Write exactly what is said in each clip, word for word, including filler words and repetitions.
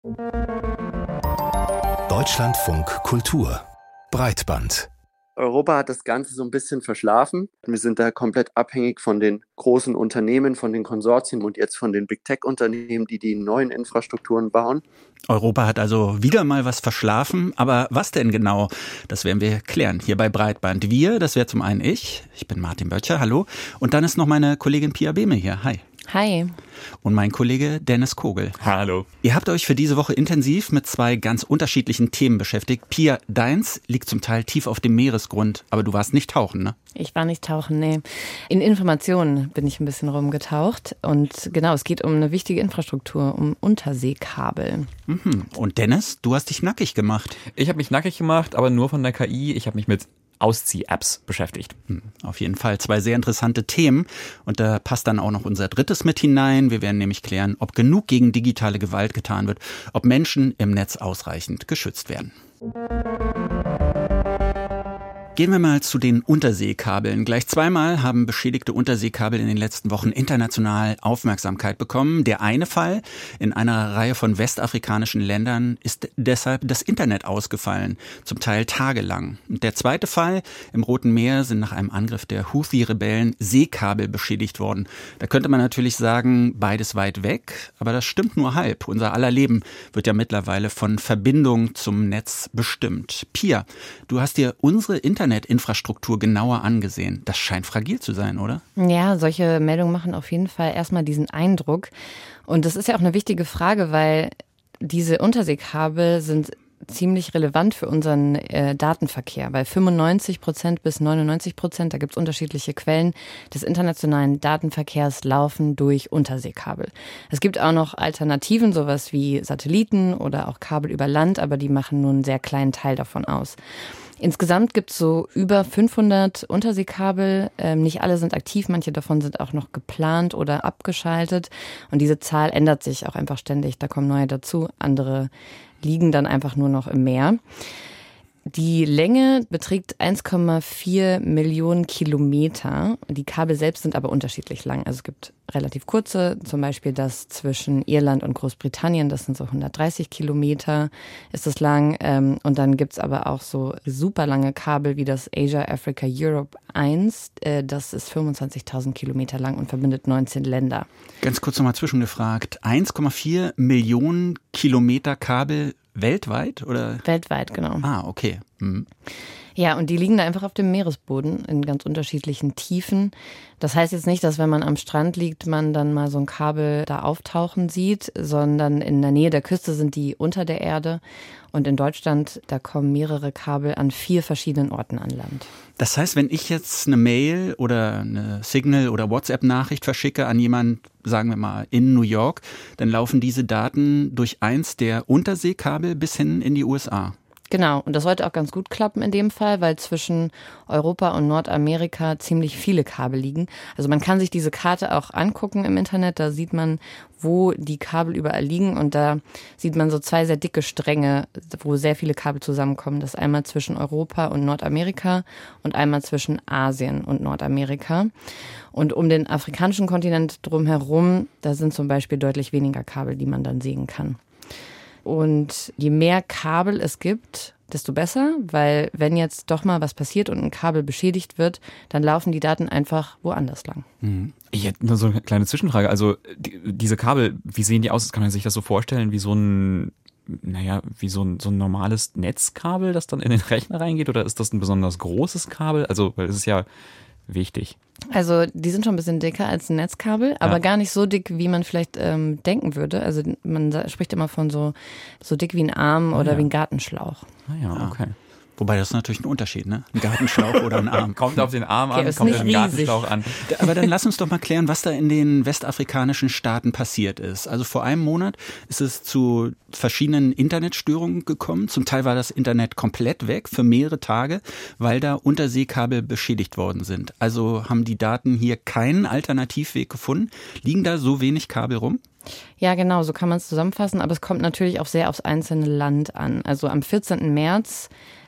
Deutschlandfunk Kultur Breitband. Europa hat das Ganze so ein bisschen verschlafen. Wir sind da komplett abhängig von den großen Unternehmen, von den Konsortien und jetzt von den Big Tech-Unternehmen, die die neuen Infrastrukturen bauen. Europa hat also wieder mal was verschlafen. Aber was denn genau? Das werden wir klären hier bei Breitband. Wir, das wäre zum einen ich. Ich bin Martin Böttcher, hallo. Und dann ist noch meine Kollegin Pia Behme hier. Hi. Hi. Und mein Kollege Dennis Kogel. Hallo. Ihr habt euch für diese Woche intensiv mit zwei ganz unterschiedlichen Themen beschäftigt. Pia, deins liegt zum Teil tief auf dem Meeresgrund, aber du warst nicht tauchen, ne? Ich war nicht tauchen, nee. In Informationen bin ich ein bisschen rumgetaucht. Und genau, es geht um eine wichtige Infrastruktur, um Unterseekabel. Mhm. Und Dennis, du hast dich nackig gemacht. Ich habe mich nackig gemacht, aber nur von der K I. Ich habe mich mit Auszieh-Apps beschäftigt. Auf jeden Fall zwei sehr interessante Themen und da passt dann auch noch unser drittes mit hinein. Wir werden nämlich klären, ob genug gegen digitale Gewalt getan wird, ob Menschen im Netz ausreichend geschützt werden. Gehen wir mal zu den Unterseekabeln. Gleich zweimal haben beschädigte Unterseekabel in den letzten Wochen international Aufmerksamkeit bekommen. Der eine Fall in einer Reihe von westafrikanischen Ländern ist deshalb das Internet ausgefallen, zum Teil tagelang. Und der zweite Fall im Roten Meer sind nach einem Angriff der Houthi-Rebellen Seekabel beschädigt worden. Da könnte man natürlich sagen, beides weit weg, aber das stimmt nur halb. Unser aller Leben wird ja mittlerweile von Verbindung zum Netz bestimmt. Pia, du hast dir unsere Internet Internetinfrastruktur genauer angesehen. Das scheint fragil zu sein, oder? Ja, solche Meldungen machen auf jeden Fall erstmal diesen Eindruck. Und das ist ja auch eine wichtige Frage, weil diese Unterseekabel sind ziemlich relevant für unseren äh, Datenverkehr, weil fünfundneunzig Prozent bis neunundneunzig Prozent, da gibt es unterschiedliche Quellen, des internationalen Datenverkehrs laufen durch Unterseekabel. Es gibt auch noch Alternativen, sowas wie Satelliten oder auch Kabel über Land, aber die machen nur einen sehr kleinen Teil davon aus. Insgesamt gibt es so über fünfhundert Unterseekabel. Ähm, nicht alle sind aktiv, manche davon sind auch noch geplant oder abgeschaltet. Und diese Zahl ändert sich auch einfach ständig. Da kommen neue dazu. Andere liegen dann einfach nur noch im Meer. Die Länge beträgt eins Komma vier Millionen Kilometer. Die Kabel selbst sind aber unterschiedlich lang. Also es gibt relativ kurze, zum Beispiel das zwischen Irland und Großbritannien. Das sind so hundertdreißig Kilometer ist das lang. Und dann gibt's aber auch so super lange Kabel wie das Asia Africa Europe eins. Das ist fünfundzwanzigtausend Kilometer lang und verbindet neunzehn Länder. Ganz kurz nochmal zwischengefragt. eins Komma vier Millionen Kilometer Kabel weltweit, oder? Weltweit, genau. Ah, okay. Mhm. Ja, und die liegen da einfach auf dem Meeresboden in ganz unterschiedlichen Tiefen. Das heißt jetzt nicht, dass wenn man am Strand liegt, man dann mal so ein Kabel da auftauchen sieht, sondern in der Nähe der Küste sind die unter der Erde. Und in Deutschland, da kommen mehrere Kabel an vier verschiedenen Orten an Land. Das heißt, wenn ich jetzt eine Mail oder eine Signal- oder WhatsApp-Nachricht verschicke an jemanden, sagen wir mal, in New York, dann laufen diese Daten durch eins der Unterseekabel bis hin in die U S A. Genau, und das sollte auch ganz gut klappen in dem Fall, weil zwischen Europa und Nordamerika ziemlich viele Kabel liegen. Also man kann sich diese Karte auch angucken im Internet, da sieht man, wo die Kabel überall liegen und da sieht man so zwei sehr dicke Stränge, wo sehr viele Kabel zusammenkommen. Das ist einmal zwischen Europa und Nordamerika und einmal zwischen Asien und Nordamerika. Und um den afrikanischen Kontinent drumherum, da sind zum Beispiel deutlich weniger Kabel, die man dann sehen kann. Und je mehr Kabel es gibt, desto besser, weil wenn jetzt doch mal was passiert und ein Kabel beschädigt wird, dann laufen die Daten einfach woanders lang. Mhm. Ich hätte nur so eine kleine Zwischenfrage. Also die, diese Kabel, wie sehen die aus? Kann man sich das so vorstellen wie so ein, naja, wie so ein, so ein normales Netzkabel, das dann in den Rechner reingeht? Oder ist das ein besonders großes Kabel? Also, weil es ist ja wichtig. Also die sind schon ein bisschen dicker als ein Netzkabel, aber ja. gar nicht so dick, wie man vielleicht ähm, denken würde. Also man spricht immer von so, so dick wie ein Arm ah, oder ja. wie ein Gartenschlauch. Ah ja, okay. Wobei das ist natürlich ein Unterschied, ne? Ein Gartenschlauch oder ein Arm. Kommt auf den Arm okay, an, kommt auf den Gartenschlauch an. Aber dann lass uns doch mal klären, was da in den westafrikanischen Staaten passiert ist. Also vor einem Monat ist es zu verschiedenen Internetstörungen gekommen. Zum Teil war das Internet komplett weg für mehrere Tage, weil da Unterseekabel beschädigt worden sind. Also haben die Daten hier keinen Alternativweg gefunden. Liegen da so wenig Kabel rum? Ja, genau, so kann man es zusammenfassen. Aber es kommt natürlich auch sehr aufs einzelne Land an. Also am vierzehnten März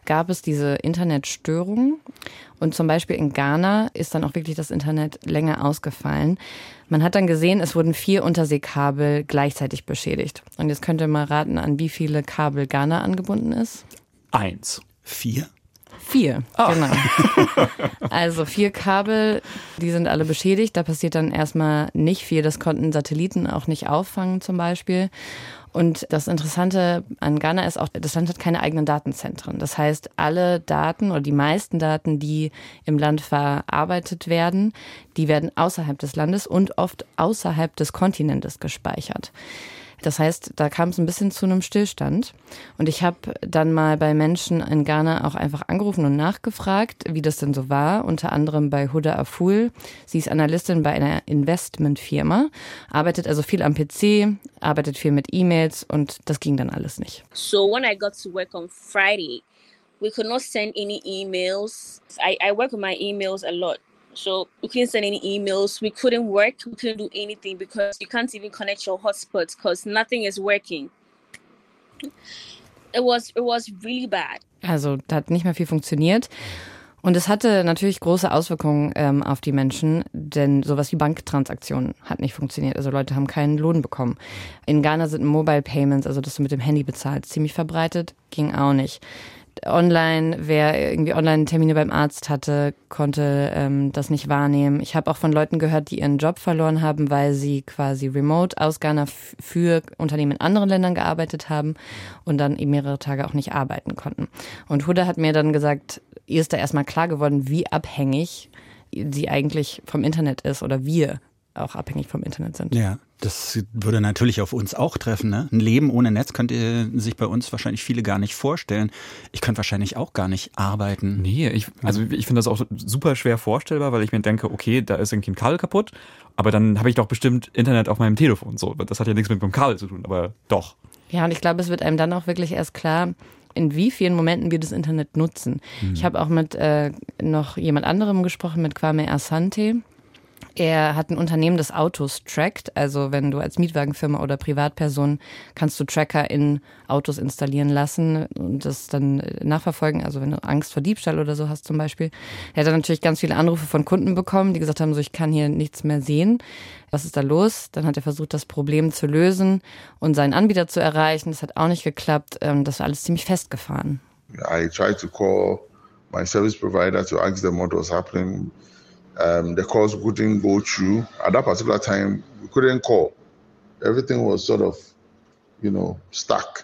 gab es diese Internetstörungen. Und zum Beispiel in Ghana ist dann auch wirklich das Internet länger ausgefallen. Man hat dann gesehen, es wurden vier Unterseekabel gleichzeitig beschädigt. Und jetzt könnt ihr mal raten, an wie viele Kabel Ghana angebunden ist. Eins. Vier? Vier, ah. genau. Also vier Kabel, die sind alle beschädigt. Da passiert dann erstmal nicht viel. Das konnten Satelliten auch nicht auffangen zum Beispiel. Und das Interessante an Ghana ist auch, das Land hat keine eigenen Datenzentren. Das heißt, alle Daten oder die meisten Daten, die im Land verarbeitet werden, die werden außerhalb des Landes und oft außerhalb des Kontinentes gespeichert. Das heißt, da kam es ein bisschen zu einem Stillstand. Und ich habe dann mal bei Menschen in Ghana auch einfach angerufen und nachgefragt, wie das denn so war. Unter anderem bei Huda Aful. Sie ist Analystin bei einer Investmentfirma, arbeitet also viel am P C, arbeitet viel mit E-Mails und das ging dann alles nicht. So when I got to work on Friday, we could not send any emails. I, I work with my emails a lot. So we couldn't send any emails. We couldn't work. We couldn't do anything because you can't even connect your hotspots because nothing is working. It was, it was really bad. Also da hat nicht mehr viel funktioniert. Und es hatte natürlich große Auswirkungen ähm, auf die Menschen, denn sowas wie Banktransaktionen hat nicht funktioniert. Also Leute haben keinen Lohn bekommen. In Ghana sind Mobile Payments, also dass du mit dem Handy bezahlst, ziemlich verbreitet, ging auch nicht. Online, wer irgendwie Online-Termine beim Arzt hatte, konnte ähm, das nicht wahrnehmen. Ich habe auch von Leuten gehört, die ihren Job verloren haben, weil sie quasi remote aus Ghana f- für Unternehmen in anderen Ländern gearbeitet haben und dann eben mehrere Tage auch nicht arbeiten konnten. Und Huda hat mir dann gesagt, ihr ist da erstmal klar geworden, wie abhängig sie eigentlich vom Internet ist oder wir auch abhängig vom Internet sind. Ja, das würde natürlich auf uns auch treffen. Ne? Ein Leben ohne Netz könnt ihr sich bei uns wahrscheinlich viele gar nicht vorstellen. Ich könnte wahrscheinlich auch gar nicht arbeiten. Nee, ich, also ich finde das auch super schwer vorstellbar, weil ich mir denke, okay, da ist irgendwie ein Kabel kaputt, aber dann habe ich doch bestimmt Internet auf meinem Telefon. So, das hat ja nichts mit dem Kabel zu tun, aber doch. Ja, und ich glaube, es wird einem dann auch wirklich erst klar, in wie vielen Momenten wir das Internet nutzen. Mhm. Ich habe auch mit äh, noch jemand anderem gesprochen, mit Kwame Asante. Er hat ein Unternehmen, das Autos trackt. Also wenn du als Mietwagenfirma oder Privatperson kannst du Tracker in Autos installieren lassen und das dann nachverfolgen. Also wenn du Angst vor Diebstahl oder so hast zum Beispiel. Er hat dann natürlich ganz viele Anrufe von Kunden bekommen, die gesagt haben, so ich kann hier nichts mehr sehen. Was ist da los? Dann hat er versucht, das Problem zu lösen und seinen Anbieter zu erreichen. Das hat auch nicht geklappt. Das war alles ziemlich festgefahren. I tried to call my service provider to ask them what was happening. Um, the calls couldn't go through. At that particular time, we couldn't call. Everything was sort of, you know, stuck.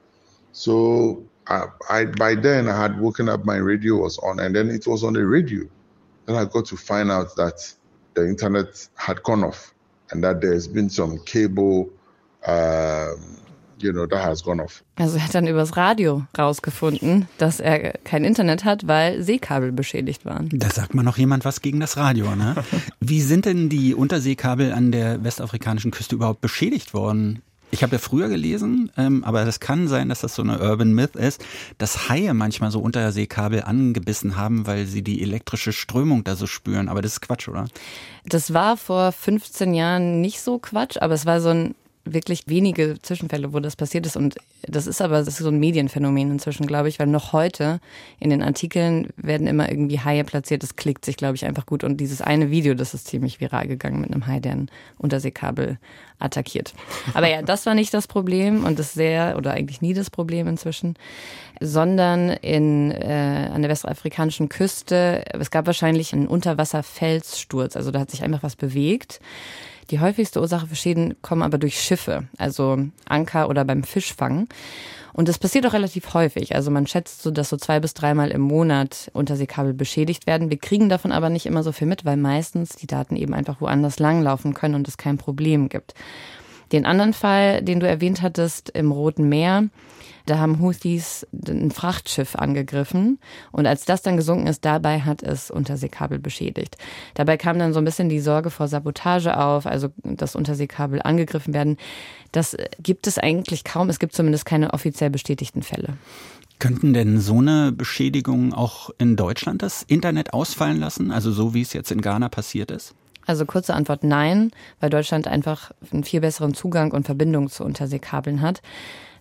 So I, I, by then I had woken up, my radio was on, and then it was on the radio. Then I got to find out that the internet had gone off and that there's been some cable, um, you know, that has gone off. Also er hat dann übers Radio rausgefunden, dass er kein Internet hat, weil Seekabel beschädigt waren. Da sagt mal noch jemand was gegen das Radio, ne? Wie sind denn die Unterseekabel an der westafrikanischen Küste überhaupt beschädigt worden? Ich habe ja früher gelesen, ähm, aber das kann sein, dass das so eine Urban Myth ist, dass Haie manchmal so Unterseekabel angebissen haben, weil sie die elektrische Strömung da so spüren. Aber das ist Quatsch, oder? Das war vor fünfzehn Jahren nicht so Quatsch, aber es war so ein wirklich wenige Zwischenfälle, wo das passiert ist. Und das ist aber das ist so ein Medienphänomen inzwischen, glaube ich, weil noch heute in den Artikeln werden immer irgendwie Haie platziert. Das klickt sich, glaube ich, einfach gut. Und dieses eine Video, das ist ziemlich viral gegangen mit einem Hai, der ein Unterseekabel attackiert. Aber ja, das war nicht das Problem und das sehr, oder eigentlich nie das Problem inzwischen, sondern in, äh, an der westafrikanischen Küste, es gab wahrscheinlich einen Unterwasserfelssturz. Also da hat sich einfach was bewegt. Die häufigste Ursache für Schäden kommen aber durch Schiffe, also Anker oder beim Fischfang. Und das passiert auch relativ häufig. Also man schätzt so, dass so zwei bis dreimal im Monat Unterseekabel beschädigt werden. Wir kriegen davon aber nicht immer so viel mit, weil meistens die Daten eben einfach woanders langlaufen können und es kein Problem gibt. Den anderen Fall, den du erwähnt hattest, im Roten Meer, da haben Houthis ein Frachtschiff angegriffen und als das dann gesunken ist, dabei hat es Unterseekabel beschädigt. Dabei kam dann so ein bisschen die Sorge vor Sabotage auf, also dass Unterseekabel angegriffen werden. Das gibt es eigentlich kaum, es gibt zumindest keine offiziell bestätigten Fälle. Könnten denn so eine Beschädigung auch in Deutschland das Internet ausfallen lassen, also so wie es jetzt in Ghana passiert ist? Also kurze Antwort nein, weil Deutschland einfach einen viel besseren Zugang und Verbindung zu Unterseekabeln hat.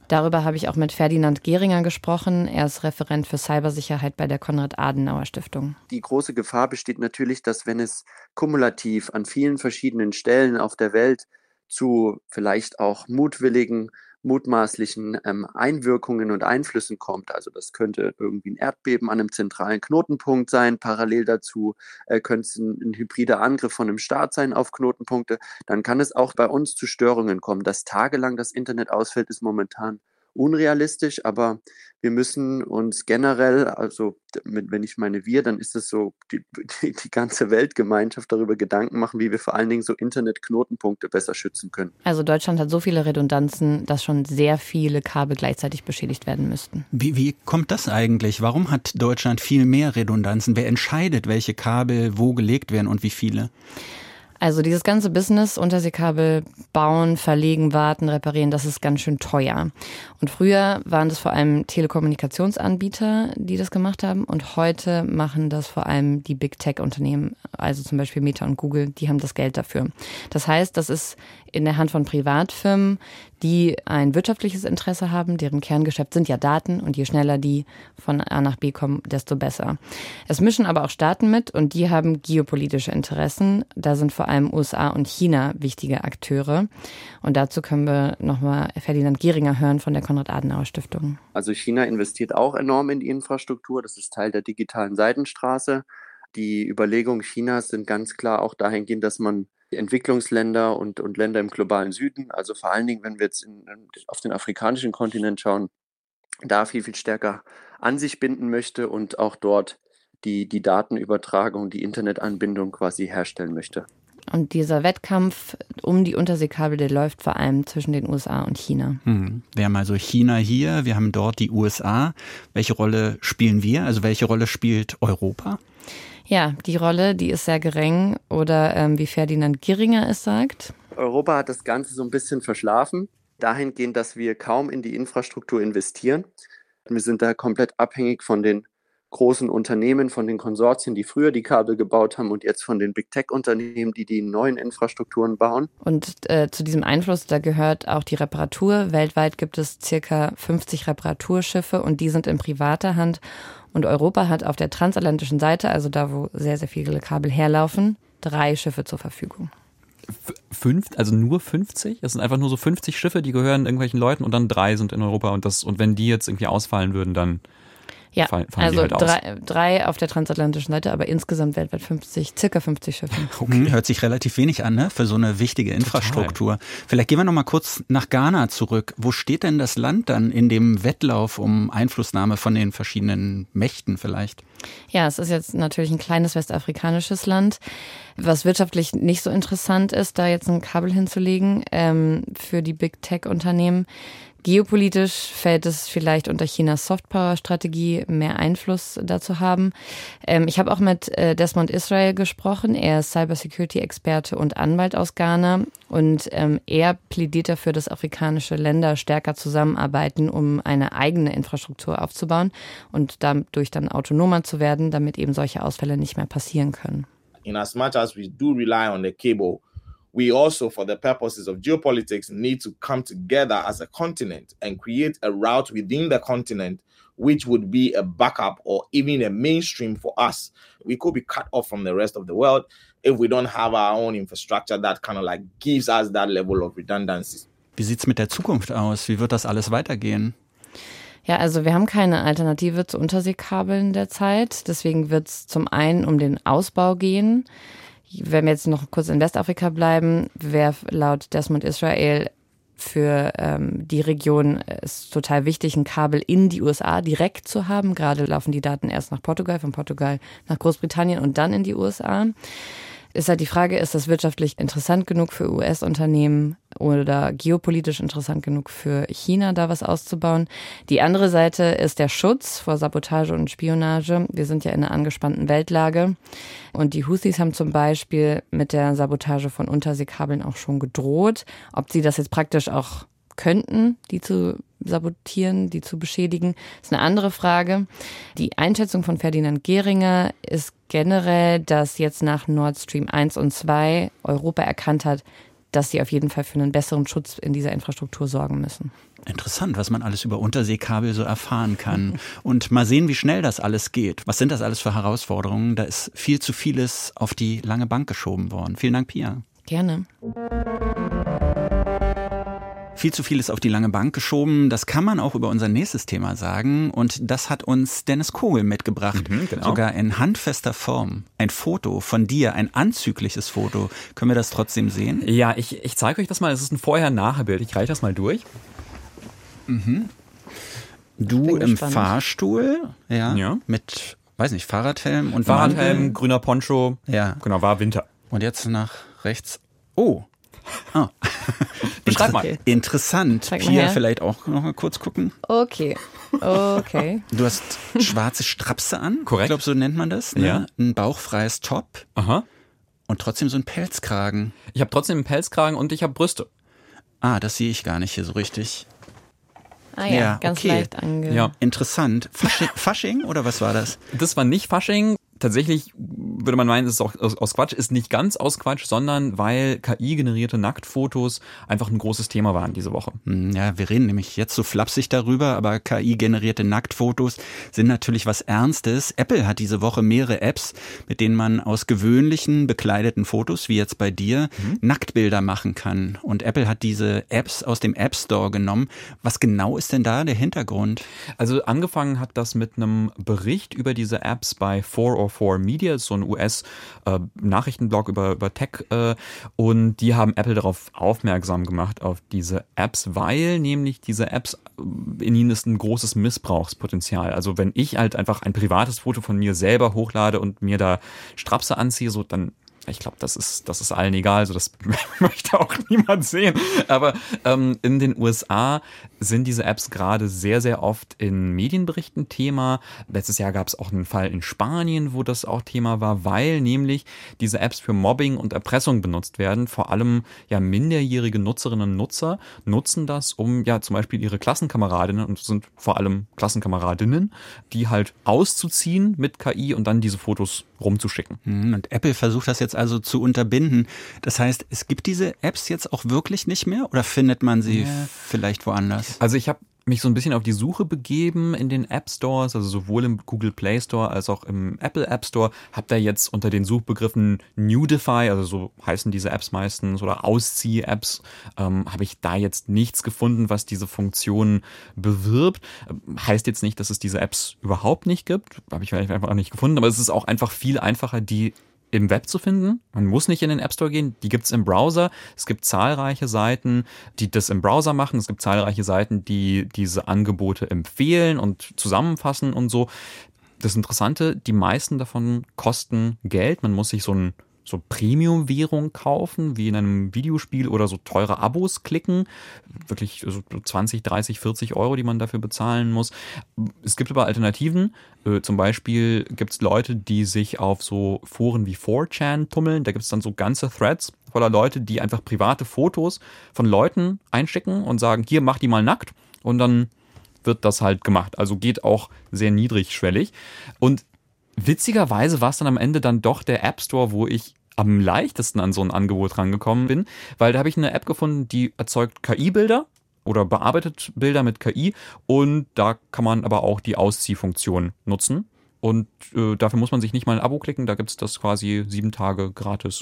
Darüber habe ich auch mit Ferdinand Gehringer gesprochen. Er ist Referent für Cybersicherheit bei der Konrad-Adenauer-Stiftung. Die große Gefahr besteht natürlich, dass wenn es kumulativ an vielen verschiedenen Stellen auf der Welt zu vielleicht auch mutwilligen, mutmaßlichen ähm, Einwirkungen und Einflüssen kommt, also das könnte irgendwie ein Erdbeben an einem zentralen Knotenpunkt sein, parallel dazu äh, könnte es ein, ein hybrider Angriff von einem Staat sein auf Knotenpunkte, dann kann es auch bei uns zu Störungen kommen. Dass tagelang das Internet ausfällt, ist momentan unrealistisch, aber wir müssen uns generell, also mit, wenn ich meine wir, dann ist es so, die, die, die ganze Weltgemeinschaft darüber Gedanken machen, wie wir vor allen Dingen so Internetknotenpunkte besser schützen können. Also Deutschland hat so viele Redundanzen, dass schon sehr viele Kabel gleichzeitig beschädigt werden müssten. Wie, wie kommt das eigentlich? Warum hat Deutschland viel mehr Redundanzen? Wer entscheidet, welche Kabel wo gelegt werden und wie viele? Also dieses ganze Business, Unterseekabel bauen, verlegen, warten, reparieren, das ist ganz schön teuer. Und früher waren das vor allem Telekommunikationsanbieter, die das gemacht haben. Und heute machen das vor allem die Big Tech-Unternehmen, also zum Beispiel Meta und Google, die haben das Geld dafür. Das heißt, das ist in der Hand von Privatfirmen, die ein wirtschaftliches Interesse haben. Deren Kerngeschäft sind ja Daten und je schneller die von A nach B kommen, desto besser. Es mischen aber auch Staaten mit und die haben geopolitische Interessen. Da sind vor allem U S A und China wichtige Akteure. Und dazu können wir nochmal Ferdinand Gehringer hören von der Konrad-Adenauer-Stiftung. Also China investiert auch enorm in die Infrastruktur. Das ist Teil der digitalen Seidenstraße. Die Überlegungen Chinas sind ganz klar auch dahingehend, dass man Entwicklungsländer und, und Länder im globalen Süden, also vor allen Dingen, wenn wir jetzt in, auf den afrikanischen Kontinent schauen, da viel, viel stärker an sich binden möchte und auch dort die, die Datenübertragung, die Internetanbindung quasi herstellen möchte. Und dieser Wettkampf um die Unterseekabel, der läuft vor allem zwischen den U S A und China. Hm. Wir haben also China hier, wir haben dort die U S A. Welche Rolle spielen wir? Also welche Rolle spielt Europa? Ja, die Rolle, die ist sehr gering oder ähm, wie Ferdinand Gehringer es sagt. Europa hat das Ganze so ein bisschen verschlafen, dahingehend, dass wir kaum in die Infrastruktur investieren. Wir sind da komplett abhängig von den großen Unternehmen, von den Konsortien, die früher die Kabel gebaut haben und jetzt von den Big Tech-Unternehmen, die die neuen Infrastrukturen bauen. Und äh, zu diesem Einfluss, da gehört auch die Reparatur. Weltweit gibt es circa fünfzig Reparaturschiffe und die sind in privater Hand. Und Europa hat auf der transatlantischen Seite, also da, wo sehr, sehr viele Kabel herlaufen, drei Schiffe zur Verfügung. Fünf, also nur fünfzig? Das sind einfach nur so fünfzig Schiffe, die gehören irgendwelchen Leuten und dann drei sind in Europa. Und, das, und wenn die jetzt irgendwie ausfallen würden, dann ja, fallen, fallen also die halt drei, aus. drei auf der transatlantischen Seite, aber insgesamt weltweit fünfzig, circa fünfzig Schiffe. Okay. Hört sich relativ wenig an, ne? Für so eine wichtige Infrastruktur. Total. Vielleicht gehen wir noch mal kurz nach Ghana zurück. Wo steht denn das Land dann in dem Wettlauf um Einflussnahme von den verschiedenen Mächten vielleicht? Ja, es ist jetzt natürlich ein kleines westafrikanisches Land, was wirtschaftlich nicht so interessant ist, da jetzt ein Kabel hinzulegen ähm, für die Big Tech-Unternehmen. Geopolitisch fällt es vielleicht unter Chinas Softpower-Strategie, mehr Einfluss dazu haben. Ähm, ich habe auch mit äh, Desmond Israel gesprochen. Er ist Cybersecurity-Experte und Anwalt aus Ghana. Und ähm, er plädiert dafür, dass afrikanische Länder stärker zusammenarbeiten, um eine eigene Infrastruktur aufzubauen und dadurch dann autonomer zu werden, damit eben solche Ausfälle nicht mehr passieren können. In as much as we do rely on the cable, we also, for the purposes of geopolitics, need to come together as a continent and create a route within the continent which would be a backup or even a mainstream for us. We could be cut off from the rest of the world if we don't have our own infrastructure that kind of like gives us that level of redundancy. Wie sieht's mit der Zukunft aus? Wie wird das alles weitergehen? Ja, also wir haben keine Alternative zu Unterseekabeln derzeit. Deswegen wird es zum einen um den Ausbau gehen. Wenn wir jetzt noch kurz in Westafrika bleiben, wäre laut Desmond Israel für ähm, die Region ist total wichtig, ein Kabel in die U S A direkt zu haben. Gerade laufen die Daten erst nach Portugal, von Portugal nach Großbritannien und dann in die U S A. Ist halt die Frage, ist das wirtschaftlich interessant genug für U S-Unternehmen oder geopolitisch interessant genug für China, da was auszubauen? Die andere Seite ist der Schutz vor Sabotage und Spionage. Wir sind ja in einer angespannten Weltlage. Und die Houthis haben zum Beispiel mit der Sabotage von Unterseekabeln auch schon gedroht. Ob sie das jetzt praktisch auch könnten, die zu sabotieren, die zu beschädigen, ist eine andere Frage. Die Einschätzung von Ferdinand Gehringer ist generell, dass jetzt nach Nord Stream eins und zwei Europa erkannt hat, dass sie auf jeden Fall für einen besseren Schutz in dieser Infrastruktur sorgen müssen. Interessant, was man alles über Unterseekabel so erfahren kann. Und mal sehen, wie schnell das alles geht. Was sind das alles für Herausforderungen? Da ist viel zu vieles auf die lange Bank geschoben worden. Vielen Dank, Pia. Gerne. Viel zu viel ist auf die lange Bank geschoben. Das kann man auch über unser nächstes Thema sagen. Und das hat uns Dennis Kogel mitgebracht. Mhm, genau. Sogar in handfester Form. Ein Foto von dir, ein anzügliches Foto. Können wir das trotzdem sehen? Ja, ich, ich zeige euch das mal. Es ist ein Vorher-Nachher-Bild. Ich reiche das mal durch. Mhm. Du im gespannt. Fahrstuhl, ja, ja, mit, weiß nicht, Fahrradhelm und Fahrradhelm, Mantel. Grüner Poncho. Ja. Genau, war Winter. Und jetzt nach rechts. Oh. oh. Beschreib mal. Interessant. Zeig Pia, mal her. Vielleicht auch noch mal kurz gucken. Okay. Okay. Du hast schwarze Strapse an. Korrekt. Ich glaube, so nennt man das. Ne? Ja. Ein bauchfreies Top. Aha. Und trotzdem so ein Pelzkragen. Ich habe trotzdem einen Pelzkragen und ich habe Brüste. Ah, das sehe ich gar nicht hier so richtig. Ah ja, Ja, ganz okay. leicht ange... Ja. Interessant. Fasching, Fasching oder was war das? Das war nicht Fasching. Tatsächlich würde man meinen, es ist auch aus, aus Quatsch, ist nicht ganz aus Quatsch, sondern weil K I-generierte Nacktfotos einfach ein großes Thema waren diese Woche. Ja, wir reden nämlich jetzt so flapsig darüber, aber K I-generierte Nacktfotos sind natürlich was Ernstes. Apple hat diese Woche mehrere Apps, mit denen man aus gewöhnlichen bekleideten Fotos, wie jetzt bei dir, mhm. Nacktbilder machen kann. Und Apple hat diese Apps aus dem App Store genommen. Was genau ist denn da der Hintergrund? Also angefangen hat das mit einem Bericht über diese Apps bei four oh four Media, so ein U S-Nachrichtenblog äh, über, über Tech, äh, und die haben Apple darauf aufmerksam gemacht, auf diese Apps, weil nämlich diese Apps, in ihnen ist ein großes Missbrauchspotenzial. Also wenn ich halt einfach ein privates Foto von mir selber hochlade und mir da Strapse anziehe, so dann ich glaube, das ist, das ist allen egal, also das möchte auch niemand sehen. Aber ähm, in den U S A sind diese Apps gerade sehr, sehr oft in Medienberichten Thema. Letztes Jahr gab es auch einen Fall in Spanien, wo das auch Thema war, weil nämlich diese Apps für Mobbing und Erpressung benutzt werden. Vor allem ja minderjährige Nutzerinnen und Nutzer nutzen das, um ja zum Beispiel ihre Klassenkameradinnen, und sind vor allem Klassenkameradinnen, die halt auszuziehen mit K I und dann diese Fotos rumzuschicken. Und Apple versucht das jetzt also zu unterbinden. Das heißt, es gibt diese Apps jetzt auch wirklich nicht mehr oder findet man sie ja. vielleicht woanders? Also ich habe mich so ein bisschen auf die Suche begeben in den App Stores, also sowohl im Google Play Store als auch im Apple App Store. Hab da jetzt unter den Suchbegriffen Nudify, also so heißen diese Apps meistens, oder Auszieh-Apps, ähm, habe ich da jetzt nichts gefunden, was diese Funktion bewirbt. Heißt jetzt nicht, dass es diese Apps überhaupt nicht gibt. Habe ich vielleicht einfach auch nicht gefunden, aber es ist auch einfach viel einfacher, die im Web zu finden. Man muss nicht in den App Store gehen, die gibt's im Browser. Es gibt zahlreiche Seiten, die das im Browser machen. Es gibt zahlreiche Seiten, die diese Angebote empfehlen und zusammenfassen und so. Das Interessante, die meisten davon kosten Geld. Man muss sich so ein so Premium-Währung kaufen, wie in einem Videospiel, oder so teure Abos klicken. Wirklich so zwanzig, dreißig, vierzig Euro, die man dafür bezahlen muss. Es gibt aber Alternativen. Äh, zum Beispiel gibt es Leute, die sich auf so Foren wie four chan tummeln. Da gibt es dann so ganze Threads voller Leute, die einfach private Fotos von Leuten einschicken und sagen, hier, mach die mal nackt. Und dann wird das halt gemacht. Also geht auch sehr niedrigschwellig. Und witzigerweise war es dann am Ende dann doch der App Store, wo ich am leichtesten an so ein Angebot rangekommen bin, weil da habe ich eine App gefunden, die erzeugt K I-Bilder oder bearbeitet Bilder mit K I, und da kann man aber auch die Ausziehfunktion nutzen, und äh, dafür muss man sich nicht mal ein Abo klicken, da gibt es das quasi sieben Tage gratis.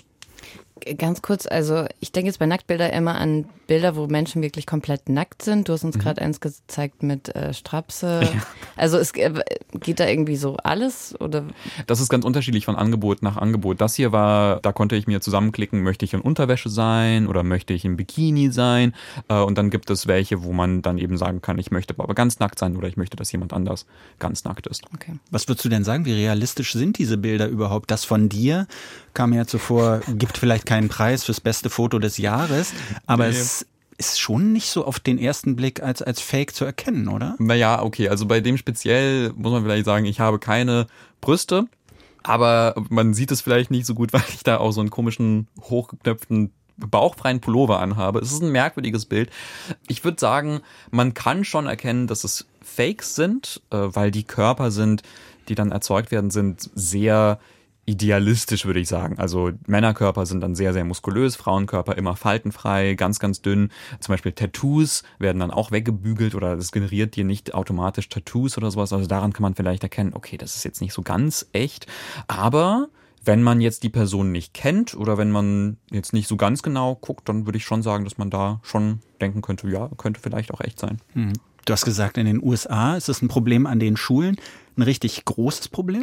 Ganz kurz, also ich denke jetzt bei Nacktbilder immer an Bilder, wo Menschen wirklich komplett nackt sind. Du hast uns mhm. gerade eins gezeigt mit äh, Strapse. Ja. Also es äh, geht da irgendwie so alles, oder? Das ist ganz unterschiedlich von Angebot nach Angebot. Das hier war, da konnte ich mir zusammenklicken, möchte ich in Unterwäsche sein oder möchte ich im Bikini sein? Äh, und dann gibt es welche, wo man dann eben sagen kann, ich möchte aber ganz nackt sein oder ich möchte, dass jemand anders ganz nackt ist. Okay. Was würdest du denn sagen, wie realistisch sind diese Bilder überhaupt? Das von dir kam mir ja zuvor, gibt vielleicht keinen Preis fürs beste Foto des Jahres, aber nee. es ist schon nicht so auf den ersten Blick als, als Fake zu erkennen, oder? Naja, okay, also bei dem speziell muss man vielleicht sagen, ich habe keine Brüste, aber man sieht es vielleicht nicht so gut, weil ich da auch so einen komischen, hochgeknöpften, bauchfreien Pullover anhabe. Es ist ein merkwürdiges Bild. Ich würde sagen, man kann schon erkennen, dass es Fakes sind, weil die Körper sind, die dann erzeugt werden, sind sehr idealistisch, würde ich sagen. Also Männerkörper sind dann sehr, sehr muskulös, Frauenkörper immer faltenfrei, ganz, ganz dünn. Zum Beispiel Tattoos werden dann auch weggebügelt oder das generiert dir nicht automatisch Tattoos oder sowas. Also daran kann man vielleicht erkennen, okay, das ist jetzt nicht so ganz echt. Aber wenn man jetzt die Person nicht kennt oder wenn man jetzt nicht so ganz genau guckt, dann würde ich schon sagen, dass man da schon denken könnte, ja, könnte vielleicht auch echt sein. Hm. Du hast gesagt, in den U S A ist es ein Problem an den Schulen. Ein richtig großes Problem?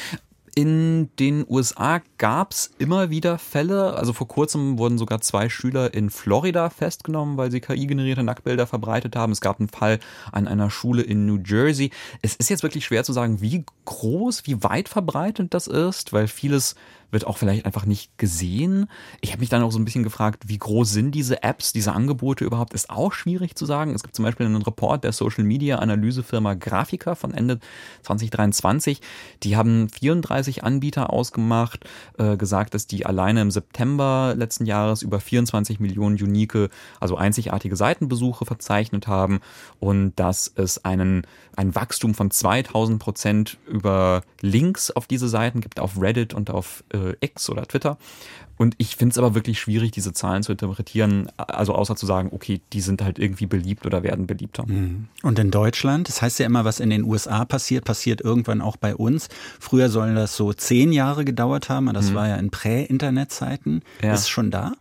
In den U S A gab es immer wieder Fälle, also vor kurzem wurden sogar zwei Schüler in Florida festgenommen, weil sie K I-generierte Nacktbilder verbreitet haben. Es gab einen Fall an einer Schule in New Jersey. Es ist jetzt wirklich schwer zu sagen, wie groß, wie weit verbreitet das ist, weil vieles wird auch vielleicht einfach nicht gesehen. Ich habe mich dann auch so ein bisschen gefragt, wie groß sind diese Apps, diese Angebote überhaupt, ist auch schwierig zu sagen. Es gibt zum Beispiel einen Report der Social-Media-Analysefirma Graphica von Ende zwanzig dreiundzwanzig. Die haben vierunddreißig Anbieter ausgemacht, äh, gesagt, dass die alleine im September letzten Jahres über vierundzwanzig Millionen unique, also einzigartige Seitenbesuche verzeichnet haben und dass es einen, ein Wachstum von zweitausend Prozent über Links auf diese Seiten gibt, auf Reddit und auf äh, X oder Twitter. Und ich finde es aber wirklich schwierig, diese Zahlen zu interpretieren, also außer zu sagen, okay, die sind halt irgendwie beliebt oder werden beliebter. Und in Deutschland, das heißt ja immer, was in den U S A passiert, passiert irgendwann auch bei uns. Früher sollen das so zehn Jahre gedauert haben, das mhm. war ja in Prä-Internet-Zeiten. Ja. Ist es schon da?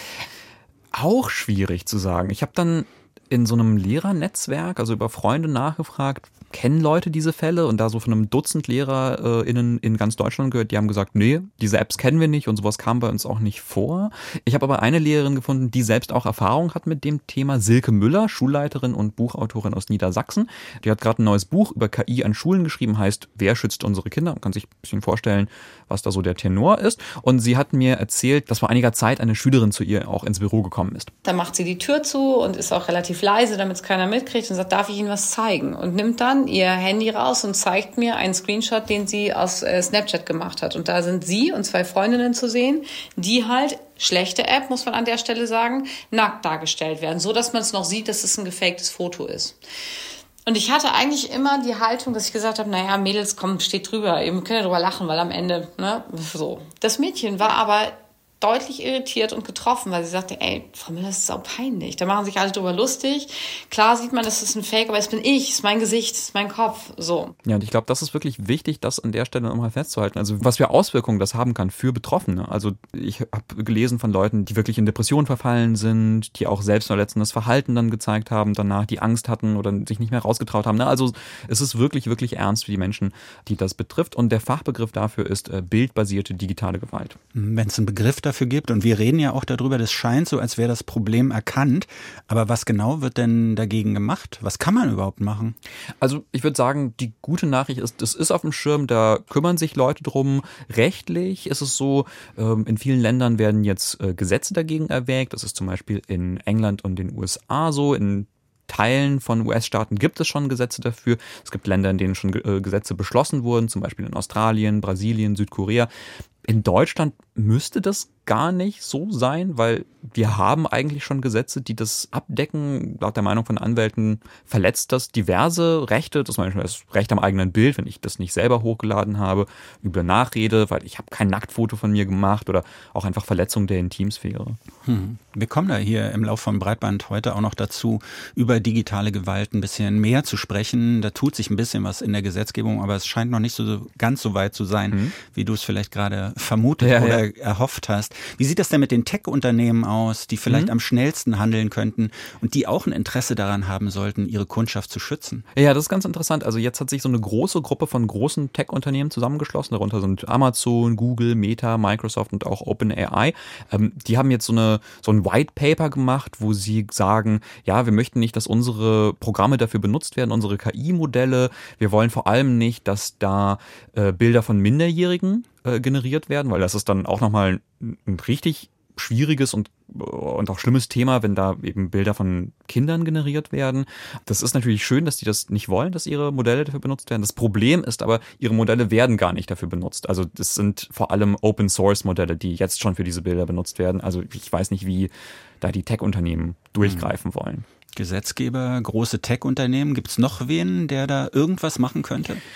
Auch schwierig zu sagen. Ich habe dann in so einem Lehrernetzwerk, also über Freunde nachgefragt, kennen Leute diese Fälle und da so von einem Dutzend LehrerInnen in ganz Deutschland gehört, die haben gesagt, nee, diese Apps kennen wir nicht und sowas kam bei uns auch nicht vor. Ich habe aber eine Lehrerin gefunden, die selbst auch Erfahrung hat mit dem Thema, Silke Müller, Schulleiterin und Buchautorin aus Niedersachsen. Die hat gerade ein neues Buch über K I an Schulen geschrieben, heißt Wer schützt unsere Kinder? Man kann sich ein bisschen vorstellen, was da so der Tenor ist. Und sie hat mir erzählt, dass vor einiger Zeit eine Schülerin zu ihr auch ins Büro gekommen ist. Da macht sie die Tür zu und ist auch relativ leise, damit es keiner mitkriegt und sagt, darf ich Ihnen was zeigen? Und nimmt dann ihr Handy raus und zeigt mir einen Screenshot, den sie aus äh, Snapchat gemacht hat. Und da sind sie und zwei Freundinnen zu sehen, die halt, schlechte App, muss man an der Stelle sagen, nackt dargestellt werden, so dass man es noch sieht, dass es ein gefaktes Foto ist. Und ich hatte eigentlich immer die Haltung, dass ich gesagt habe, naja, Mädels, komm, steht drüber, ihr könnt ja drüber lachen, weil am Ende, ne, so. Das Mädchen war aber deutlich irritiert und getroffen, weil sie sagte, ey, Frau Müller, das ist auch peinlich. Da machen sich alle drüber lustig. Klar sieht man, das ist ein Fake, aber es bin ich, es ist mein Gesicht, es ist mein Kopf, so. Ja, und ich glaube, das ist wirklich wichtig, das an der Stelle nochmal festzuhalten. Also was für Auswirkungen das haben kann für Betroffene. Also ich habe gelesen von Leuten, die wirklich in Depressionen verfallen sind, die auch selbstverletzendes Verhalten dann gezeigt haben, danach die Angst hatten oder sich nicht mehr rausgetraut haben. Also es ist wirklich, wirklich ernst für die Menschen, die das betrifft. Und der Fachbegriff dafür ist äh, bildbasierte digitale Gewalt. Wenn es einen Begriff dafür gibt, und wir reden ja auch darüber, das scheint so, als wäre das Problem erkannt, aber was genau wird denn dagegen gemacht? Was kann man überhaupt machen? Also ich würde sagen, die gute Nachricht ist, es ist auf dem Schirm, da kümmern sich Leute drum. Rechtlich ist es so, in vielen Ländern werden jetzt Gesetze dagegen erwägt. Das ist zum Beispiel in England und den U S A so, in Teilen von U S-Staaten gibt es schon Gesetze dafür. Es gibt Länder, in denen schon Gesetze beschlossen wurden, zum Beispiel in Australien, Brasilien, Südkorea. In Deutschland müsste das gar nicht so sein, weil wir haben eigentlich schon Gesetze, die das abdecken. Laut der Meinung von Anwälten verletzt das diverse Rechte. Das Beispiel das Recht am eigenen Bild, wenn ich das nicht selber hochgeladen habe, üble Nachrede, weil ich habe kein Nacktfoto von mir gemacht oder auch einfach Verletzung der Intimsphäre. Hm. Wir kommen da hier im Lauf von Breitband heute auch noch dazu, über digitale Gewalt ein bisschen mehr zu sprechen. Da tut sich ein bisschen was in der Gesetzgebung, aber es scheint noch nicht so ganz so weit zu sein, hm. wie du es vielleicht gerade vermutet ja, oder ja. erhofft hast. Wie sieht das denn mit den Tech-Unternehmen aus, die vielleicht mhm. am schnellsten handeln könnten und die auch ein Interesse daran haben sollten, ihre Kundschaft zu schützen? Ja, das ist ganz interessant. Also jetzt hat sich so eine große Gruppe von großen Tech-Unternehmen zusammengeschlossen. Darunter sind Amazon, Google, Meta, Microsoft und auch OpenAI. Ähm, die haben jetzt so eine so ein White Paper gemacht, wo sie sagen, ja, wir möchten nicht, dass unsere Programme dafür benutzt werden, unsere K I-Modelle. Wir wollen vor allem nicht, dass da äh, Bilder von Minderjährigen generiert werden, weil das ist dann auch nochmal ein, ein richtig schwieriges und, und auch schlimmes Thema, wenn da eben Bilder von Kindern generiert werden. Das ist natürlich schön, dass die das nicht wollen, dass ihre Modelle dafür benutzt werden. Das Problem ist aber, ihre Modelle werden gar nicht dafür benutzt. Also das sind vor allem Open-Source-Modelle, die jetzt schon für diese Bilder benutzt werden. Also ich weiß nicht, wie da die Tech-Unternehmen durchgreifen mhm. wollen. Gesetzgeber, große Tech-Unternehmen, gibt es noch wen, der da irgendwas machen könnte?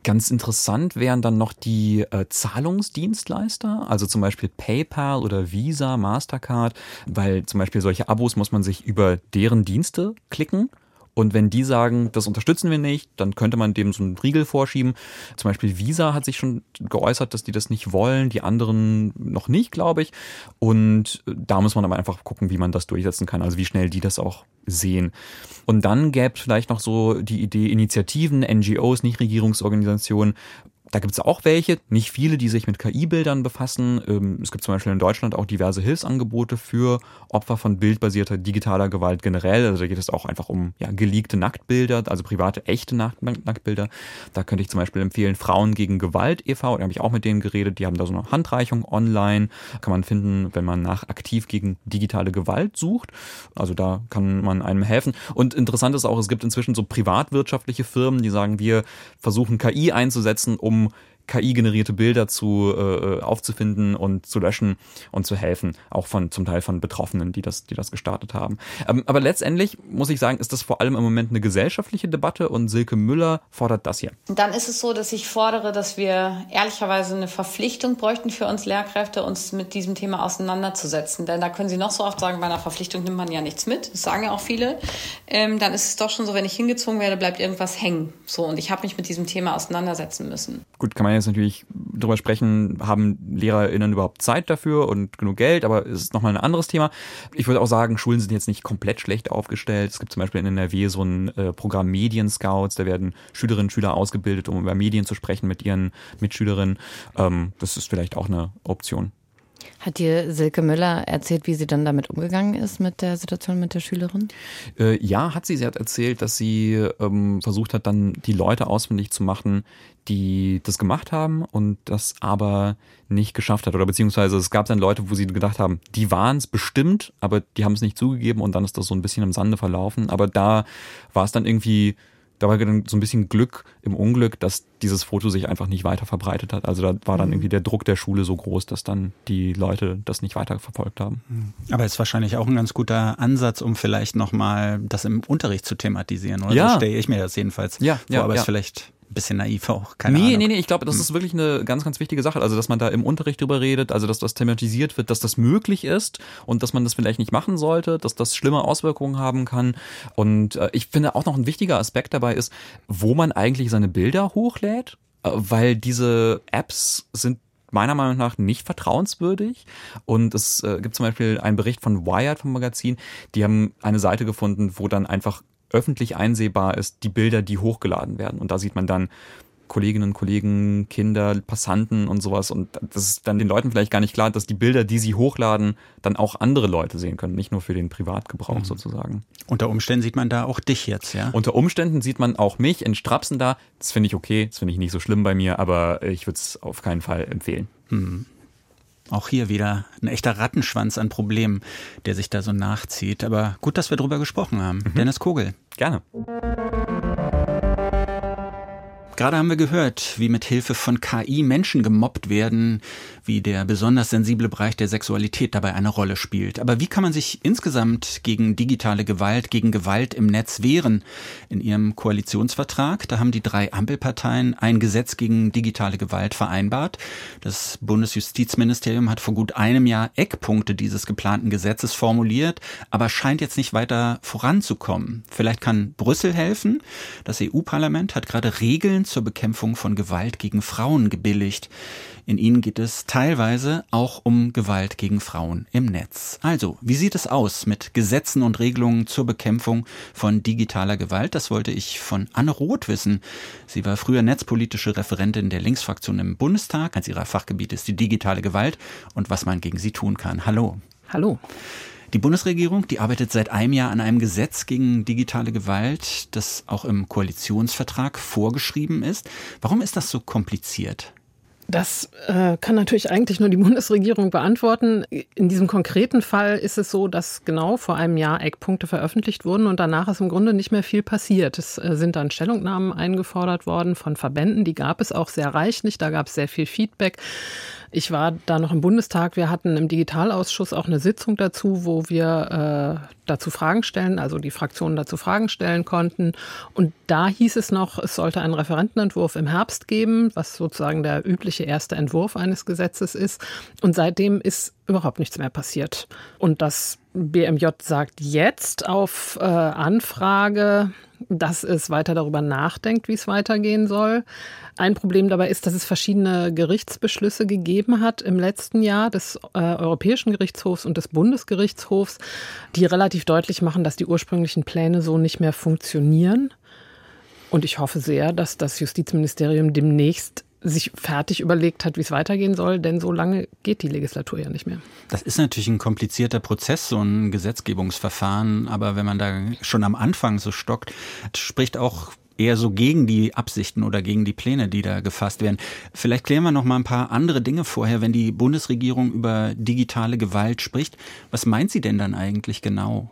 Ganz interessant wären dann noch die äh, Zahlungsdienstleister, also zum Beispiel PayPal oder Visa, Mastercard, weil zum Beispiel solche Abos muss man sich über deren Dienste klicken. Und wenn die sagen, das unterstützen wir nicht, dann könnte man dem so einen Riegel vorschieben. Zum Beispiel Visa hat sich schon geäußert, dass die das nicht wollen, die anderen noch nicht, glaube ich. Und da muss man aber einfach gucken, wie man das durchsetzen kann, also wie schnell die das auch sehen. Und dann gäbe es vielleicht noch so die Idee, Initiativen, N G Os, Nichtregierungsorganisationen. Da gibt es auch welche, nicht viele, die sich mit K I-Bildern befassen. Es gibt zum Beispiel in Deutschland auch diverse Hilfsangebote für Opfer von bildbasierter digitaler Gewalt generell. Also da geht es auch einfach um ja, geleakte Nacktbilder, also private, echte Nacktbilder. Da könnte ich zum Beispiel empfehlen, Frauen gegen Gewalt e V, da habe ich auch mit denen geredet, die haben da so eine Handreichung online, kann man finden, wenn man nach aktiv gegen digitale Gewalt sucht. Also da kann man einem helfen. Und interessant ist auch, es gibt inzwischen so privatwirtschaftliche Firmen, die sagen, wir versuchen K I einzusetzen, um K I-generierte Bilder zu äh, aufzufinden und zu löschen und zu helfen, auch von zum Teil von Betroffenen, die das, die das gestartet haben. Ähm, aber letztendlich muss ich sagen, ist das vor allem im Moment eine gesellschaftliche Debatte und Silke Müller fordert das hier. Dann ist es so, dass ich fordere, dass wir ehrlicherweise eine Verpflichtung bräuchten für uns Lehrkräfte, uns mit diesem Thema auseinanderzusetzen. Denn da können Sie noch so oft sagen, bei einer Verpflichtung nimmt man ja nichts mit. Das sagen ja auch viele. Ähm, dann ist es doch schon so, wenn ich hingezogen werde, bleibt irgendwas hängen. So, und ich habe mich mit diesem Thema auseinandersetzen müssen. Gut, kann man jetzt natürlich drüber sprechen, haben LehrerInnen überhaupt Zeit dafür und genug Geld, aber es ist nochmal ein anderes Thema. Ich würde auch sagen, Schulen sind jetzt nicht komplett schlecht aufgestellt. Es gibt zum Beispiel in N R W so ein äh, Programm Medien-Scouts, da werden Schülerinnen und Schüler ausgebildet, um über Medien zu sprechen mit ihren Mitschülerinnen. Ähm, das ist vielleicht auch eine Option. Hat dir Silke Müller erzählt, wie sie dann damit umgegangen ist mit der Situation mit der Schülerin? Äh, ja, hat sie. Sie hat erzählt, dass sie ähm, versucht hat, dann die Leute ausfindig zu machen, die das gemacht haben und das aber nicht geschafft hat. Oder beziehungsweise es gab dann Leute, wo sie gedacht haben, die waren es bestimmt, aber die haben es nicht zugegeben und dann ist das so ein bisschen im Sande verlaufen. Aber da war es dann irgendwie... Da war dann so ein bisschen Glück im Unglück, dass dieses Foto sich einfach nicht weiter verbreitet hat. Also da war dann irgendwie der Druck der Schule so groß, dass dann die Leute das nicht weiter verfolgt haben. Aber ist wahrscheinlich auch ein ganz guter Ansatz, um vielleicht nochmal das im Unterricht zu thematisieren. Oder ja. so stelle ich mir das jedenfalls ja, vor. ja, aber es ja. ist vielleicht ein bisschen naiv auch. Keine nee, Ahnung. nee, nee, ich glaube, das ist wirklich eine ganz, ganz wichtige Sache. Also, dass man da im Unterricht drüber redet, also dass das thematisiert wird, dass das möglich ist und dass man das vielleicht nicht machen sollte, dass das schlimme Auswirkungen haben kann. Und äh, ich finde auch noch ein wichtiger Aspekt dabei ist, wo man eigentlich seine Bilder hochlädt, äh, weil diese Apps sind meiner Meinung nach nicht vertrauenswürdig. Und es äh, gibt zum Beispiel einen Bericht von Wired vom Magazin, die haben eine Seite gefunden, wo dann einfach öffentlich einsehbar ist, die Bilder, die hochgeladen werden. Und da sieht man dann Kolleginnen und Kollegen, Kinder, Passanten und sowas. Und das ist dann den Leuten vielleicht gar nicht klar, dass die Bilder, die sie hochladen, dann auch andere Leute sehen können, nicht nur für den Privatgebrauch mhm. sozusagen. Unter Umständen sieht man da auch dich jetzt, ja? Unter Umständen sieht man auch mich in Strapsen da. Das finde ich okay, das finde ich nicht so schlimm bei mir, aber ich würde es auf keinen Fall empfehlen. Mhm. Auch hier wieder ein echter Rattenschwanz an Problemen, der sich da so nachzieht. Aber gut, dass wir drüber gesprochen haben. Mhm. Dennis Kogel. Gerne. Gerade haben wir gehört, wie mit Hilfe von K I Menschen gemobbt werden, wie der besonders sensible Bereich der Sexualität dabei eine Rolle spielt. Aber wie kann man sich insgesamt gegen digitale Gewalt, gegen Gewalt im Netz wehren? In ihrem Koalitionsvertrag, da haben die drei Ampelparteien ein Gesetz gegen digitale Gewalt vereinbart. Das Bundesjustizministerium hat vor gut einem Jahr Eckpunkte dieses geplanten Gesetzes formuliert, aber scheint jetzt nicht weiter voranzukommen. Vielleicht kann Brüssel helfen. Das E U-Parlament hat gerade Regeln zur Bekämpfung von Gewalt gegen Frauen gebilligt. In ihnen geht es teilweise auch um Gewalt gegen Frauen im Netz. Also, wie sieht es aus mit Gesetzen und Regelungen zur Bekämpfung von digitaler Gewalt? Das wollte ich von Anne Roth wissen. Sie war früher netzpolitische Referentin der Linksfraktion im Bundestag. Eins ihrer Fachgebiete ist die digitale Gewalt und was man gegen sie tun kann. Hallo. Hallo. Die Bundesregierung, die arbeitet seit einem Jahr an einem Gesetz gegen digitale Gewalt, das auch im Koalitionsvertrag vorgeschrieben ist. Warum ist das so kompliziert? Das äh, kann natürlich eigentlich nur die Bundesregierung beantworten. In diesem konkreten Fall ist es so, dass genau vor einem Jahr Eckpunkte veröffentlicht wurden und danach ist im Grunde nicht mehr viel passiert. Es äh, sind dann Stellungnahmen eingefordert worden von Verbänden, die gab es auch sehr reichlich, da gab es sehr viel Feedback. Ich war da noch im Bundestag, wir hatten im Digitalausschuss auch eine Sitzung dazu, wo wir äh, dazu Fragen stellen, also die Fraktionen dazu Fragen stellen konnten. Und da hieß es noch, es sollte einen Referentenentwurf im Herbst geben, was sozusagen der übliche erste Entwurf eines Gesetzes ist. Und seitdem ist überhaupt nichts mehr passiert. Und das B M J sagt jetzt auf äh, Anfrage, dass es weiter darüber nachdenkt, wie es weitergehen soll. Ein Problem dabei ist, dass es verschiedene Gerichtsbeschlüsse gegeben hat im letzten Jahr des äh, Europäischen Gerichtshofs und des Bundesgerichtshofs, die relativ deutlich machen, dass die ursprünglichen Pläne so nicht mehr funktionieren. Und ich hoffe sehr, dass das Justizministerium demnächst sich fertig überlegt hat, wie es weitergehen soll, denn so lange geht die Legislatur ja nicht mehr. Das ist natürlich ein komplizierter Prozess, so ein Gesetzgebungsverfahren, aber wenn man da schon am Anfang so stockt, spricht auch eher so gegen die Absichten oder gegen die Pläne, die da gefasst werden. Vielleicht klären wir noch mal ein paar andere Dinge vorher, wenn die Bundesregierung über digitale Gewalt spricht. Was meint sie denn dann eigentlich genau?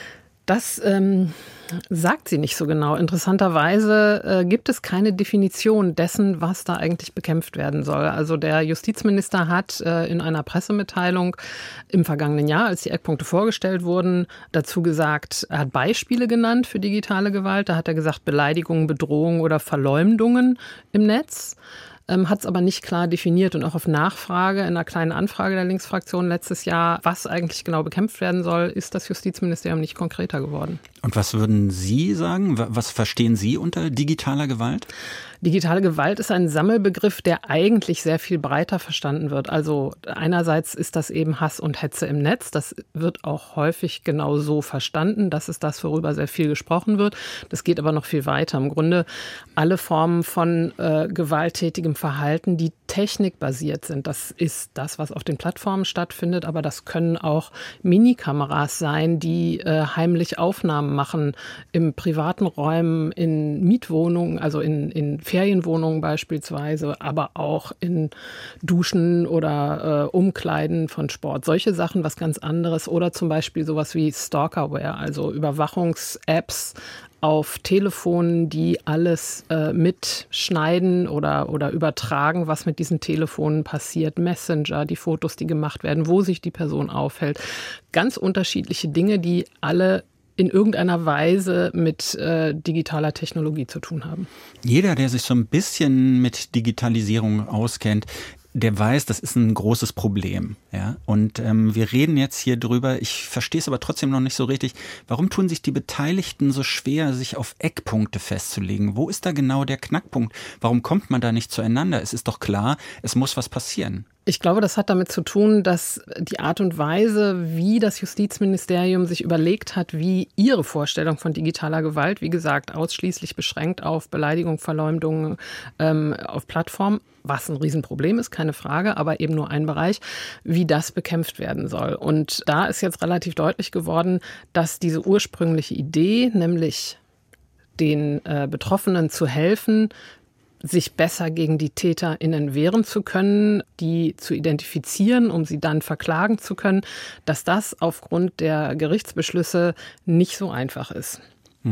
Das ähm, sagt sie nicht so genau. Interessanterweise äh, gibt es keine Definition dessen, was da eigentlich bekämpft werden soll. Also der Justizminister hat äh, in einer Pressemitteilung im vergangenen Jahr, als die Eckpunkte vorgestellt wurden, dazu gesagt, er hat Beispiele genannt für digitale Gewalt. Da hat er gesagt, Beleidigungen, Bedrohungen oder Verleumdungen im Netz. Hat es aber nicht klar definiert und auch auf Nachfrage, in einer kleinen Anfrage der Linksfraktion letztes Jahr, was eigentlich genau bekämpft werden soll, ist das Justizministerium nicht konkreter geworden. Und was würden Sie sagen? Was verstehen Sie unter digitaler Gewalt? Digitale Gewalt ist ein Sammelbegriff, der eigentlich sehr viel breiter verstanden wird. Also einerseits ist das eben Hass und Hetze im Netz. Das wird auch häufig genau so verstanden. Das ist das, worüber sehr viel gesprochen wird. Das geht aber noch viel weiter. Im Grunde alle Formen von äh, gewalttätigem Verhalten, die technikbasiert sind. Das ist das, was auf den Plattformen stattfindet. Aber das können auch Minikameras sein, die äh, heimlich Aufnahmen machen im privaten Räumen, in Mietwohnungen, also in, in Ferienwohnungen beispielsweise, aber auch in Duschen oder äh, Umkleiden von Sport. Solche Sachen, was ganz anderes. Oder zum Beispiel sowas wie Stalkerware, also Überwachungs-Apps auf Telefonen, die alles äh, mitschneiden oder, oder übertragen, was mit diesen Telefonen passiert. Messenger, die Fotos, die gemacht werden, wo sich die Person aufhält. Ganz unterschiedliche Dinge, die alle in irgendeiner Weise mit äh, digitaler Technologie zu tun haben. Jeder, der sich so ein bisschen mit Digitalisierung auskennt, der weiß, das ist ein großes Problem. Ja? Und ähm, wir reden jetzt hier drüber, ich verstehe es aber trotzdem noch nicht so richtig, warum tun sich die Beteiligten so schwer, sich auf Eckpunkte festzulegen? Wo ist da genau der Knackpunkt? Warum kommt man da nicht zueinander? Es ist doch klar, es muss was passieren. Ich glaube, das hat damit zu tun, dass die Art und Weise, wie das Justizministerium sich überlegt hat, wie ihre Vorstellung von digitaler Gewalt, wie gesagt, ausschließlich beschränkt auf Beleidigung, Verleumdung ähm, auf Plattformen, was ein Riesenproblem ist, keine Frage, aber eben nur ein Bereich, wie das bekämpft werden soll. Und da ist jetzt relativ deutlich geworden, dass diese ursprüngliche Idee, nämlich den äh, Betroffenen zu helfen, sich besser gegen die TäterInnen wehren zu können, die zu identifizieren, um sie dann verklagen zu können, dass das aufgrund der Gerichtsbeschlüsse nicht so einfach ist.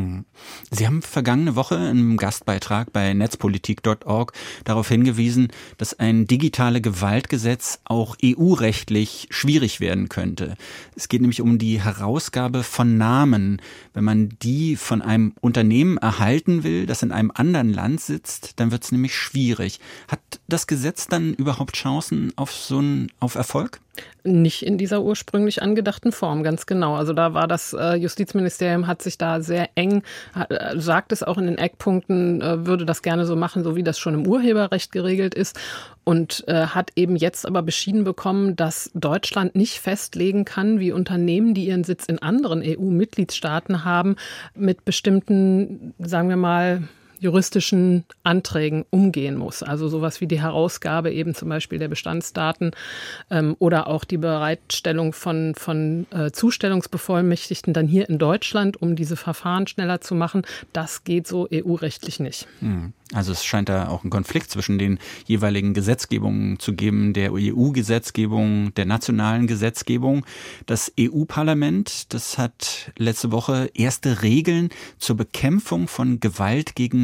Sie haben vergangene Woche im Gastbeitrag bei netzpolitik punkt org darauf hingewiesen, dass ein digitale Gewaltgesetz auch E U-rechtlich schwierig werden könnte. Es geht nämlich um die Herausgabe von Namen. Wenn man die von einem Unternehmen erhalten will, das in einem anderen Land sitzt, dann wird es nämlich schwierig. Hat das Gesetz dann überhaupt Chancen auf so einen, auf Erfolg? Nicht in dieser ursprünglich angedachten Form, ganz genau. Also da war das äh, Justizministerium, hat sich da sehr eng, hat, äh, sagt es auch in den Eckpunkten, äh, würde das gerne so machen, so wie das schon im Urheberrecht geregelt ist. Und äh, hat eben jetzt aber beschieden bekommen, dass Deutschland nicht festlegen kann, wie Unternehmen, die ihren Sitz in anderen E U-Mitgliedstaaten haben, mit bestimmten, sagen wir mal, juristischen Anträgen umgehen muss. Also sowas wie die Herausgabe eben zum Beispiel der Bestandsdaten ähm, oder auch die Bereitstellung von, von äh, Zustellungsbevollmächtigten dann hier in Deutschland, um diese Verfahren schneller zu machen. Das geht so E U-rechtlich nicht. Also es scheint da auch einen Konflikt zwischen den jeweiligen Gesetzgebungen zu geben, der E U-Gesetzgebung, der nationalen Gesetzgebung. Das E U-Parlament, das hat letzte Woche erste Regeln zur Bekämpfung von Gewalt gegen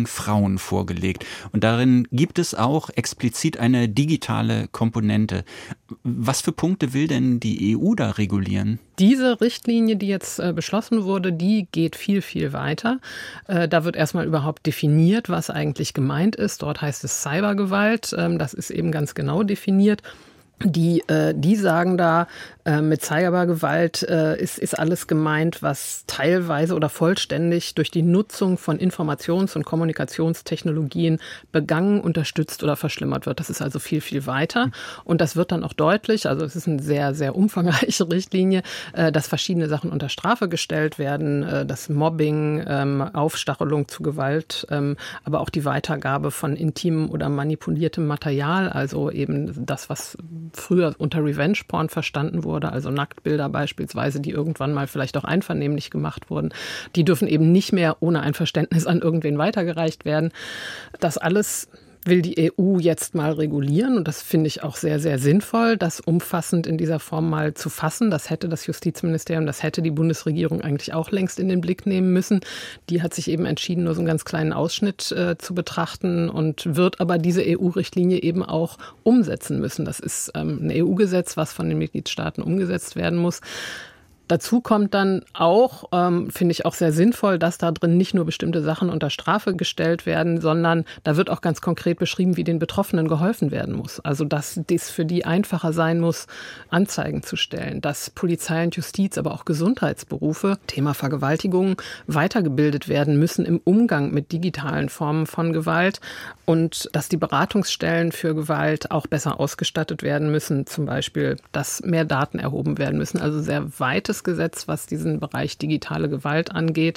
gegen Frauen vorgelegt. Und darin gibt es auch explizit eine digitale Komponente. Was für Punkte will denn die E U da regulieren? Diese Richtlinie, die jetzt äh, beschlossen wurde, die geht viel, viel weiter. Äh, da wird erstmal überhaupt definiert, was eigentlich gemeint ist. Dort heißt es Cybergewalt. Ähm, das ist eben ganz genau definiert. Die, äh, die sagen da, äh, mit Cybergewalt äh, ist, ist alles gemeint, was teilweise oder vollständig durch die Nutzung von Informations- und Kommunikationstechnologien begangen, unterstützt oder verschlimmert wird. Das ist also viel, viel weiter. Und das wird dann auch deutlich, also es ist eine sehr, sehr umfangreiche Richtlinie, äh, dass verschiedene Sachen unter Strafe gestellt werden, äh, das Mobbing, ähm, Aufstachelung zu Gewalt, ähm, aber auch die Weitergabe von intimem oder manipuliertem Material, also eben das, was früher unter Revenge-Porn verstanden wurde, also Nacktbilder beispielsweise, die irgendwann mal vielleicht auch einvernehmlich gemacht wurden, die dürfen eben nicht mehr ohne Einverständnis an irgendwen weitergereicht werden. Das alles will die E U jetzt mal regulieren und das finde ich auch sehr, sehr sinnvoll, das umfassend in dieser Form mal zu fassen. Das hätte das Justizministerium, das hätte die Bundesregierung eigentlich auch längst in den Blick nehmen müssen. Die hat sich eben entschieden, nur so einen ganz kleinen Ausschnitt äh, zu betrachten und wird aber diese E U-Richtlinie eben auch umsetzen müssen. Das ist ähm, ein E U-Gesetz, was von den Mitgliedstaaten umgesetzt werden muss. Dazu kommt dann auch, ähm, finde ich auch sehr sinnvoll, dass da drin nicht nur bestimmte Sachen unter Strafe gestellt werden, sondern da wird auch ganz konkret beschrieben, wie den Betroffenen geholfen werden muss. Also dass es für die einfacher sein muss, Anzeigen zu stellen, dass Polizei und Justiz, aber auch Gesundheitsberufe, Thema Vergewaltigung, weitergebildet werden müssen im Umgang mit digitalen Formen von Gewalt und dass die Beratungsstellen für Gewalt auch besser ausgestattet werden müssen, zum Beispiel, dass mehr Daten erhoben werden müssen, also sehr weites Gesetz, was diesen Bereich digitale Gewalt angeht.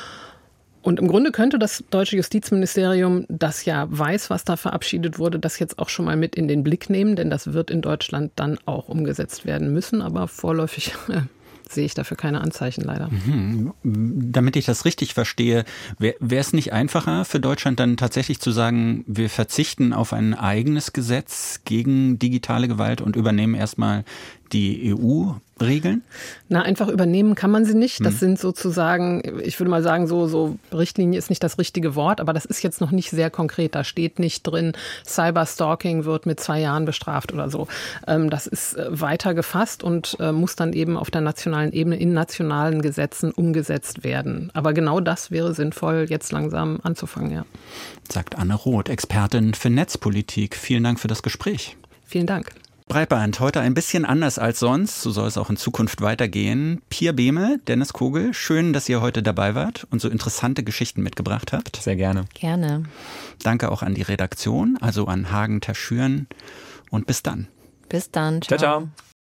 Und im Grunde könnte das deutsche Justizministerium, das ja weiß, was da verabschiedet wurde, das jetzt auch schon mal mit in den Blick nehmen, denn das wird in Deutschland dann auch umgesetzt werden müssen, aber vorläufig äh, sehe ich dafür keine Anzeichen leider. Mhm. Damit ich das richtig verstehe, wäre es nicht einfacher für Deutschland dann tatsächlich zu sagen, wir verzichten auf ein eigenes Gesetz gegen digitale Gewalt und übernehmen erstmal die E U-Regeln? Na, einfach übernehmen kann man sie nicht. Das hm. sind sozusagen, ich würde mal sagen, so, so Richtlinie ist nicht das richtige Wort, aber das ist jetzt noch nicht sehr konkret. Da steht nicht drin, Cyberstalking wird mit zwei Jahren bestraft oder so. Das ist weiter gefasst und muss dann eben auf der nationalen Ebene in nationalen Gesetzen umgesetzt werden. Aber genau das wäre sinnvoll, jetzt langsam anzufangen, ja. Sagt Anne Roth, Expertin für Netzpolitik. Vielen Dank für das Gespräch. Vielen Dank. Breitband, heute ein bisschen anders als sonst, so soll es auch in Zukunft weitergehen. Pia Behme, Dennis Kogel, schön, dass ihr heute dabei wart und so interessante Geschichten mitgebracht habt. Sehr gerne. Gerne. Danke auch an die Redaktion, also an Hagen Taschüren und bis dann. Bis dann. Ciao, ciao. ciao.